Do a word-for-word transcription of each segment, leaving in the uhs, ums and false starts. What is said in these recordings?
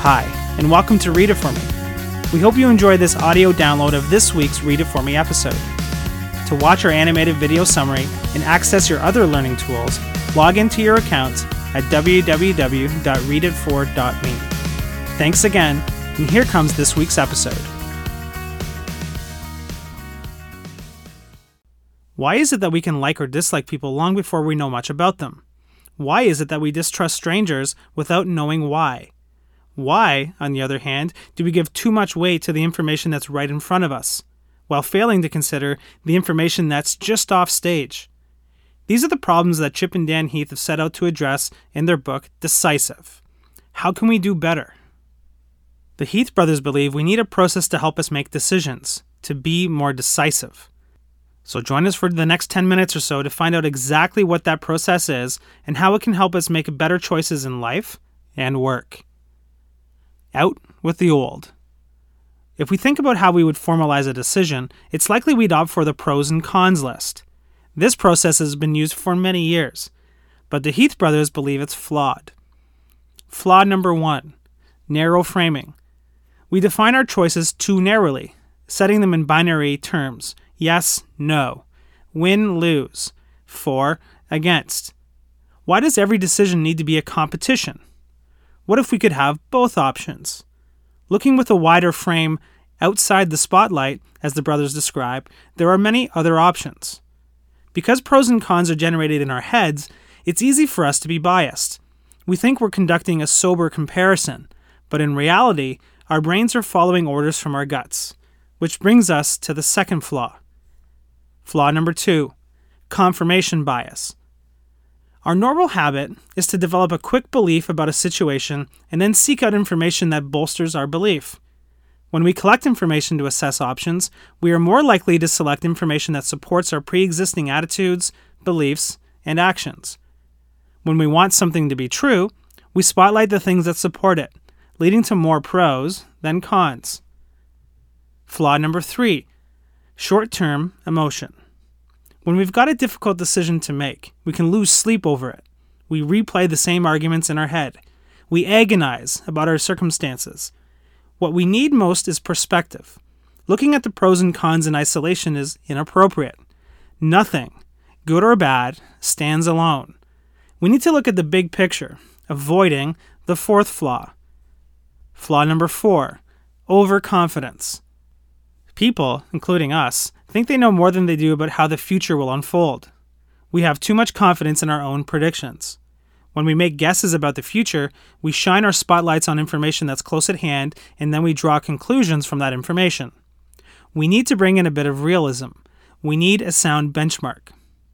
Hi, and welcome to Read It For Me. We hope you enjoy this audio download of this week's Read It For Me episode. To watch our animated video summary and access your other learning tools, log into your account at w w w dot read it for dot me. Thanks again, and here comes this week's episode. Why is it that we can like or dislike people long before we know much about them? Why is it that we distrust strangers without knowing why? Why, on the other hand, do we give too much weight to the information that's right in front of us, while failing to consider the information that's just off stage? These are the problems that Chip and Dan Heath have set out to address in their book, Decisive. How can we do better? The Heath brothers believe we need a process to help us make decisions, to be more decisive. So join us for the next ten minutes or so to find out exactly what that process is and how it can help us make better choices in life and work. Out with the old. If we think about how we would formalize a decision, it's likely we'd opt for the pros and cons list. This process has been used for many years, but the Heath brothers believe it's flawed. Flaw number one, narrow framing. We define our choices too narrowly, setting them in binary terms. Yes, no. Win, lose. For, against. Why does every decision need to be a competition? What if we could have both options? Looking with a wider frame outside the spotlight, as the brothers describe, there are many other options. Because pros and cons are generated in our heads, it's easy for us to be biased. We think we're conducting a sober comparison, but in reality, our brains are following orders from our guts, which brings us to the second flaw. Flaw number two, confirmation bias. Our normal habit is to develop a quick belief about a situation and then seek out information that bolsters our belief. When we collect information to assess options, we are more likely to select information that supports our pre-existing attitudes, beliefs, and actions. When we want something to be true, we spotlight the things that support it, leading to more pros than cons. Flaw number three, short-term emotion. When we've got a difficult decision to make, we can lose sleep over it. We replay the same arguments in our head. We agonize about our circumstances. What we need most is perspective. Looking at the pros and cons in isolation is inappropriate. Nothing, good or bad, stands alone. We need to look at the big picture, avoiding the fourth flaw. Flaw number four, overconfidence. People, including us, think they know more than they do about how the future will unfold. We have too much confidence in our own predictions. When we make guesses about the future, we shine our spotlights on information that's close at hand, and then we draw conclusions from that information. We need to bring in a bit of realism. We need a sound benchmark.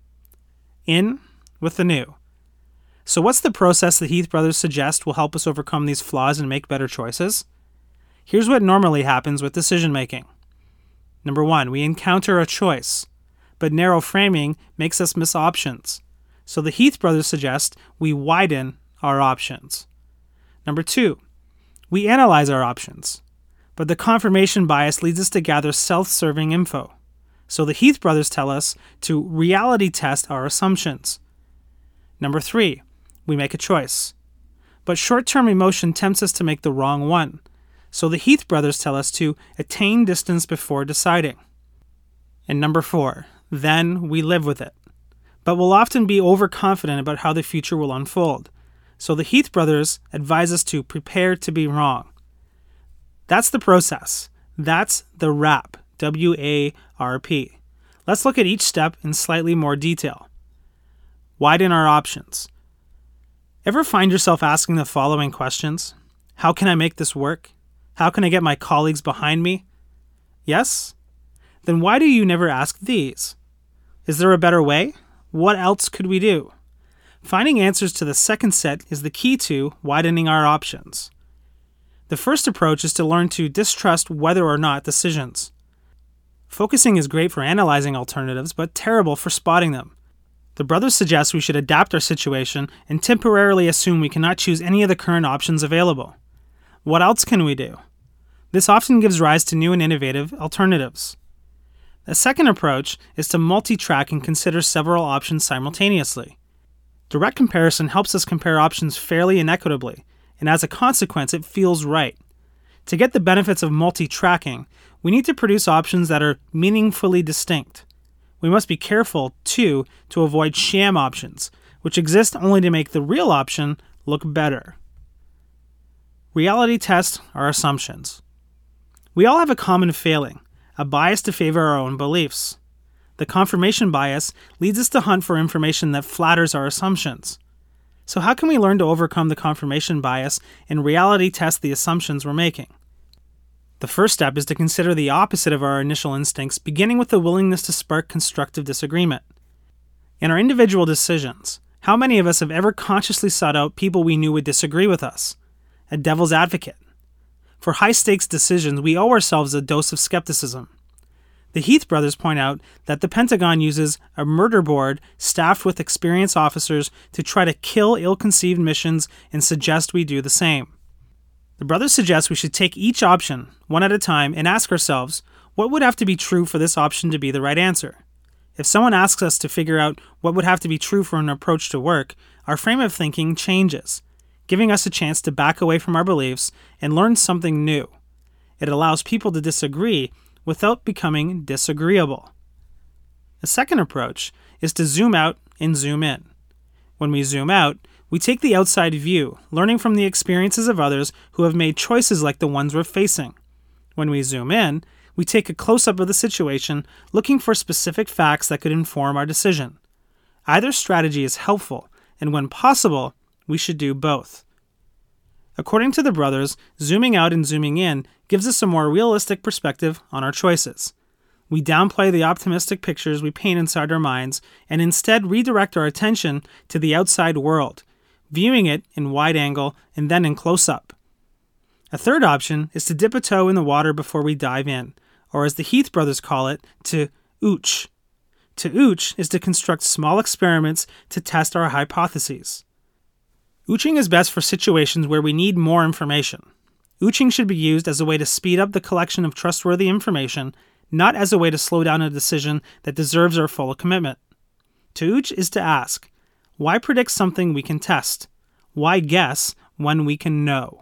In with the new. So what's the process the Heath brothers suggest will help us overcome these flaws and make better choices? Here's what normally happens with decision making. Number one, we encounter a choice, but narrow framing makes us miss options. So the Heath brothers suggest we widen our options. Number two, we analyze our options, but the confirmation bias leads us to gather self-serving info. So the Heath brothers tell us to reality test our assumptions. Number three, we make a choice, but short-term emotion tempts us to make the wrong one. So the Heath brothers tell us to attain distance before deciding. And number four, then we live with it. But we'll often be overconfident about how the future will unfold. So the Heath brothers advise us to prepare to be wrong. That's the process. That's the WRAP, W A R P. Let's look at each step in slightly more detail. Widen our options. Ever find yourself asking the following questions? How can I make this work? How can I get my colleagues behind me? Yes? Then why do you never ask these? Is there a better way? What else could we do? Finding answers to the second set is the key to widening our options. The first approach is to learn to distrust whether or not decisions. Focusing is great for analyzing alternatives, but terrible for spotting them. The brothers suggest we should adapt our situation and temporarily assume we cannot choose any of the current options available. What else can we do? This often gives rise to new and innovative alternatives. A second approach is to multi-track and consider several options simultaneously. Direct comparison helps us compare options fairly and equitably, and as a consequence, it feels right. To get the benefits of multi-tracking, we need to produce options that are meaningfully distinct. We must be careful, too, to avoid sham options, which exist only to make the real option look better. Reality test our assumptions. We all have a common failing, a bias to favor our own beliefs. The confirmation bias leads us to hunt for information that flatters our assumptions. So how can we learn to overcome the confirmation bias and reality test the assumptions we're making? The first step is to consider the opposite of our initial instincts, beginning with the willingness to spark constructive disagreement. In our individual decisions, how many of us have ever consciously sought out people we knew would disagree with us? A devil's advocate. For high-stakes decisions, we owe ourselves a dose of skepticism. The Heath brothers point out that the Pentagon uses a murder board staffed with experienced officers to try to kill ill-conceived missions and suggest we do the same. The brothers suggest we should take each option, one at a time, and ask ourselves, what would have to be true for this option to be the right answer? If someone asks us to figure out what would have to be true for an approach to work, our frame of thinking changes, giving us a chance to back away from our beliefs and learn something new. It allows people to disagree without becoming disagreeable. The second approach is to zoom out and zoom in. When we zoom out, we take the outside view, learning from the experiences of others who have made choices like the ones we're facing. When we zoom in, we take a close-up of the situation, looking for specific facts that could inform our decision. Either strategy is helpful, and when possible, we should do both. According to the brothers, zooming out and zooming in gives us a more realistic perspective on our choices. We downplay the optimistic pictures we paint inside our minds and instead redirect our attention to the outside world, viewing it in wide angle and then in close-up. A third option is to dip a toe in the water before we dive in, or as the Heath brothers call it, to ooch. To ooch is to construct small experiments to test our hypotheses. Ooching is best for situations where we need more information. Ooching should be used as a way to speed up the collection of trustworthy information, not as a way to slow down a decision that deserves our full commitment. To ooch is to ask, why predict something we can test? Why guess when we can know?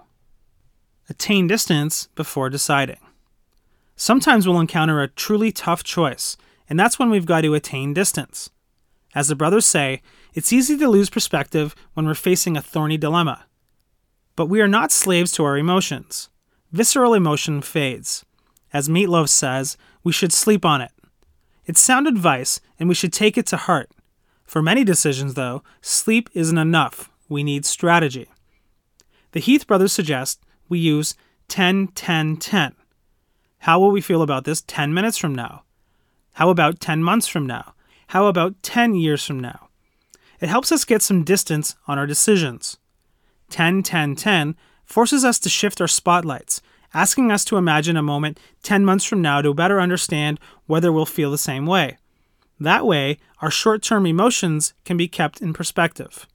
Attain distance before deciding. Sometimes we'll encounter a truly tough choice, and that's when we've got to attain distance. As the brothers say, it's easy to lose perspective when we're facing a thorny dilemma. But we are not slaves to our emotions. Visceral emotion fades. As Meatloaf says, we should sleep on it. It's sound advice, and we should take it to heart. For many decisions, though, sleep isn't enough. We need strategy. The Heath brothers suggest we use ten ten ten. How will we feel about this ten minutes from now? How about ten months from now? How about ten years from now? It helps us get some distance on our decisions. ten ten ten forces us to shift our spotlights, asking us to imagine a moment ten months from now to better understand whether we'll feel the same way. That way, our short-term emotions can be kept in perspective.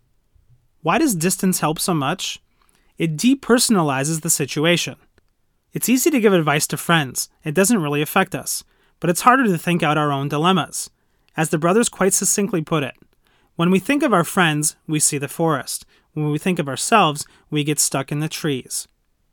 Why does distance help so much? It depersonalizes the situation. It's easy to give advice to friends. It doesn't really affect us. But it's harder to think out our own dilemmas. As the brothers quite succinctly put it, when we think of our friends, we see the forest. When we think of ourselves, we get stuck in the trees.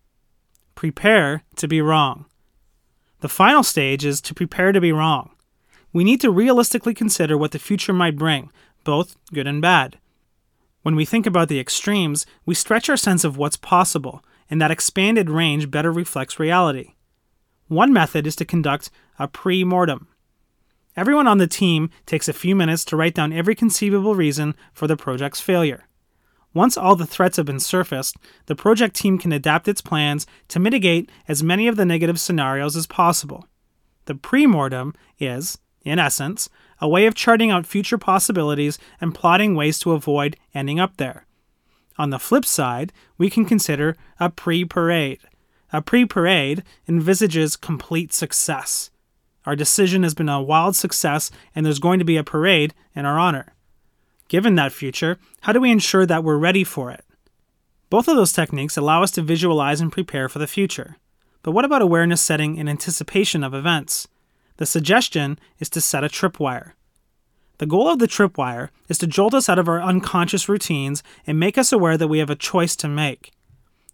Prepare to be wrong. The final stage is to prepare to be wrong. We need to realistically consider what the future might bring, both good and bad. When we think about the extremes, we stretch our sense of what's possible, and that expanded range better reflects reality. One method is to conduct a pre-mortem. Everyone on the team takes a few minutes to write down every conceivable reason for the project's failure. Once all the threats have been surfaced, the project team can adapt its plans to mitigate as many of the negative scenarios as possible. The pre-mortem is, in essence, a way of charting out future possibilities and plotting ways to avoid ending up there. On the flip side, we can consider a pre-parade. A pre-parade envisages complete success. Our decision has been a wild success, and there's going to be a parade in our honor. Given that future, how do we ensure that we're ready for it? Both of those techniques allow us to visualize and prepare for the future. But what about awareness setting in anticipation of events? The suggestion is to set a tripwire. The goal of the tripwire is to jolt us out of our unconscious routines and make us aware that we have a choice to make.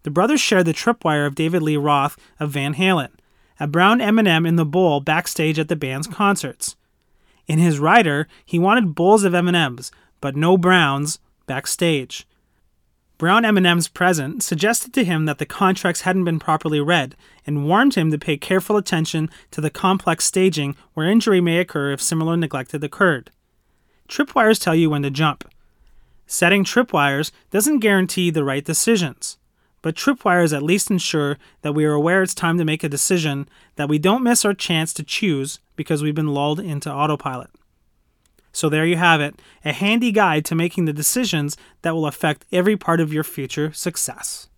The brothers shared the tripwire of David Lee Roth of Van Halen, a brown M and M in the bowl backstage at the band's concerts. In his rider, he wanted bowls of M and M's, but no browns backstage. Brown M and M's present suggested to him that the contracts hadn't been properly read and warned him to pay careful attention to the complex staging where injury may occur if similar neglect had occurred. Tripwires tell you when to jump. Setting tripwires doesn't guarantee the right decisions, but tripwires at least ensure that we are aware it's time to make a decision, that we don't miss our chance to choose because we've been lulled into autopilot. So there you have it, a handy guide to making the decisions that will affect every part of your future success.